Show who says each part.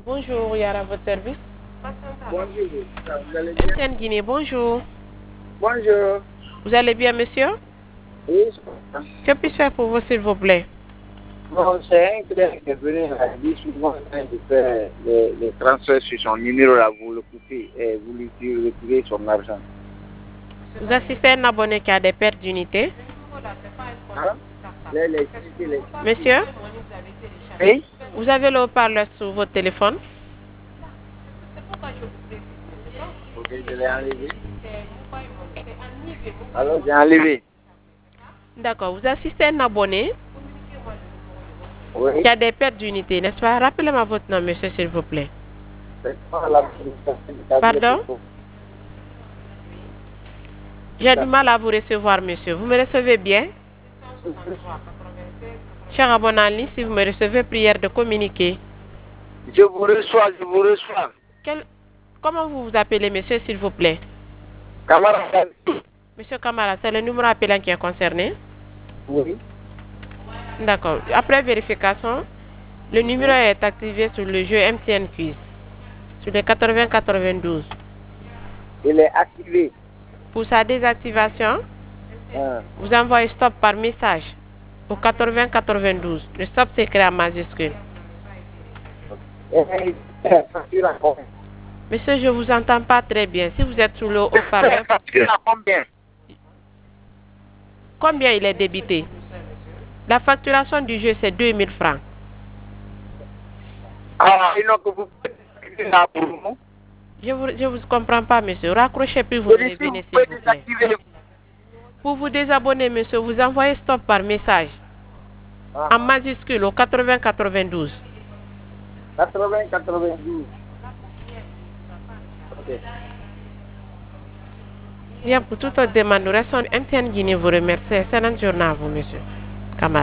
Speaker 1: Bonjour, Yara, votre service.
Speaker 2: Bonjour, vous allez bien?
Speaker 1: MTN Guinée, bonjour.
Speaker 2: Bonjour.
Speaker 1: Vous allez bien, monsieur?
Speaker 2: Oui,
Speaker 1: Que puis-je faire pour vous, s'il vous plaît?
Speaker 2: bon, c'est un client qui est venu à dire souvent en train de faire les transferts sur son numéro là, vous le coupez et vous lui retirez son argent.
Speaker 1: Vous assistez à un abonné qui a des pertes d'unité?
Speaker 2: Hein?
Speaker 1: Monsieur,
Speaker 2: Oui?
Speaker 1: vous avez le haut-parleur sur votre téléphone?
Speaker 2: Ok, je l'ai enlevé. Alors, j'ai enlevé.
Speaker 1: D'accord, vous assistez à un abonné
Speaker 2: Oui.
Speaker 1: qui a des pertes d'unité, n'est-ce pas? Rappelez-moi votre nom, monsieur, s'il vous plaît.
Speaker 2: C'est pas la
Speaker 1: Pardon? J'ai du mal à vous recevoir, monsieur. Vous me recevez bien? Cher abonné en ligne, si vous me recevez, prière de communiquer.
Speaker 2: Je vous reçois, je vous reçois.
Speaker 1: Comment vous vous appelez, monsieur, s'il vous plaît?
Speaker 2: Camarade.
Speaker 1: Monsieur Kamara, c'est le numéro appelant qui est concerné?
Speaker 2: Oui.
Speaker 1: D'accord. Après vérification, le numéro est activé sur le jeu MTN Quiz, sur les 80-92.
Speaker 2: Il est activé.
Speaker 1: Pour sa désactivation, vous envoyez stop par message au 80-92. Le stop s'écrit en majuscule.
Speaker 2: Facture à combien?
Speaker 1: Monsieur, je ne vous entends pas très bien. Si vous êtes sous le haut-parleur,
Speaker 2: Facture à combien?
Speaker 1: combien il est débité? La facturation du jeu, c'est 2000 francs.
Speaker 2: Ah, il n'a que vous faites là pour nous.
Speaker 1: Je vous comprends pas, monsieur. Raccrochez puis vous revenez, s'il vous plaît. Pour vous désabonner, monsieur, vous envoyez stop par message. En majuscule au 80-92.
Speaker 2: 80-92. Ok.
Speaker 1: Bien, pour toute autre demande, nous restons MTN Guinée vous remercie. Excellente journée à vous, monsieur.